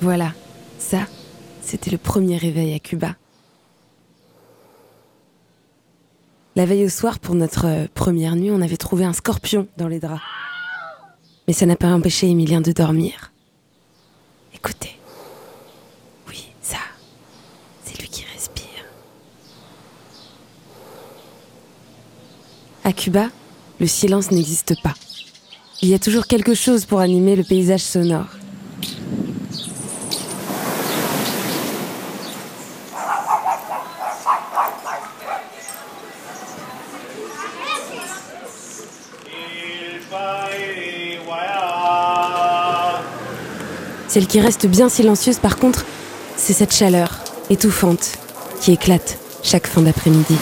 Voilà, ça, c'était le premier réveil à Cuba. La veille au soir, pour notre première nuit, on avait trouvé un scorpion dans les draps. Mais ça n'a pas empêché Emilien de dormir. Écoutez. Oui, ça, c'est lui qui respire. À Cuba, le silence n'existe pas. Il y a toujours quelque chose pour animer le paysage sonore. Celle qui reste bien silencieuse, par contre, c'est cette chaleur étouffante qui éclate chaque fin d'après-midi.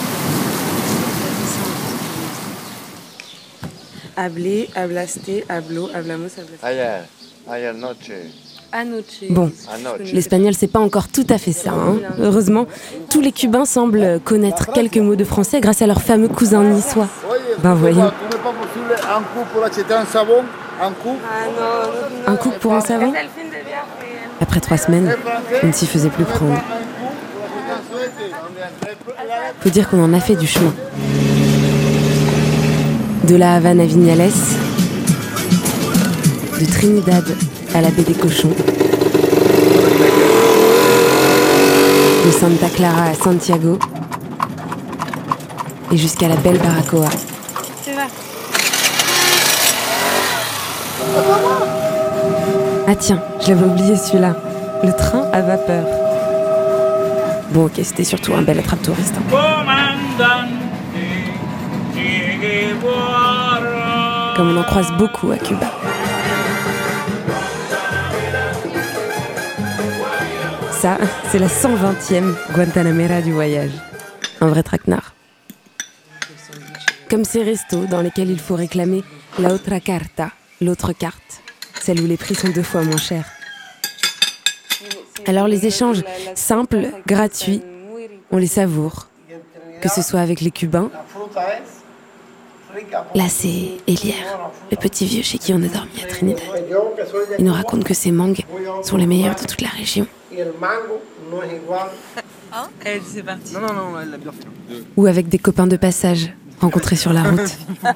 Hablé, hablaste, hablo, hablamos, hablaste. Ayer noche. Anoche. Bon, l'espagnol, c'est pas encore tout à fait ça, hein. Heureusement, tous les Cubains semblent connaître quelques mots de français grâce à leur fameux cousin niçois. Ben voyons. Un coup pour un savon ? Après 3 semaines, on ne s'y faisait plus prendre. Faut dire qu'on en a fait du chemin. De la Havane à Vignales, de Trinidad à la baie des Cochons, de Santa Clara à Santiago et jusqu'à la belle Baracoa. C'est vrai. Ah tiens, je l'avais oublié celui-là, le train à vapeur. Bon ok, c'était surtout un bel attrape-touriste. Comme on en croise beaucoup à Cuba. Ça, c'est la 120e Guantanamera du voyage. Un vrai traquenard. Comme ces restos dans lesquels il faut réclamer la otra carta, l'autre carte, celle où les prix sont 2 fois moins chers. Alors les échanges simples, gratuits, on les savoure. Que ce soit avec les Cubains. Là, c'est Elière, le petit vieux chez qui on a dormi à Trinidad. Il nous raconte que ces mangues sont les meilleures de toute la région. C'est parti. Non, elle l'a bien fait. Ou avec des copains de passage, rencontrés sur la route.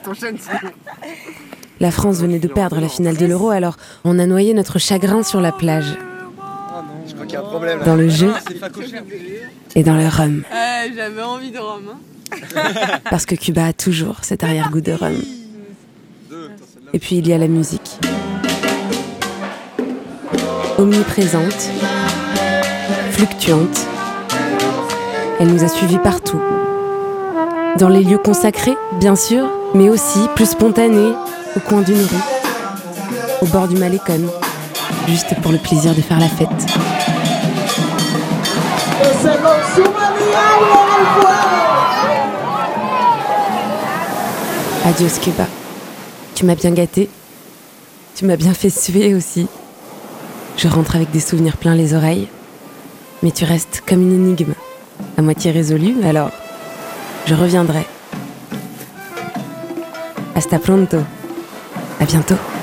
La France venait de perdre la finale de l'Euro, alors on a noyé notre chagrin sur la plage. Je crois qu'il y a un problème. Dans le jeu et dans le rhum. J'avais envie de rhum. Parce que Cuba a toujours cet arrière-goût de rhum. Et puis il y a la musique. Omniprésente, fluctuante. Elle nous a suivis partout. Dans les lieux consacrés, bien sûr, mais aussi plus spontanés, au coin d'une rue, au bord du Malecón, juste pour le plaisir de faire la fête. Adios Cuba. Tu m'as bien gâté. Tu m'as bien fait suer aussi. Je rentre avec des souvenirs plein les oreilles. Mais tu restes comme une énigme, à moitié résolue, alors je reviendrai. Hasta pronto. À bientôt.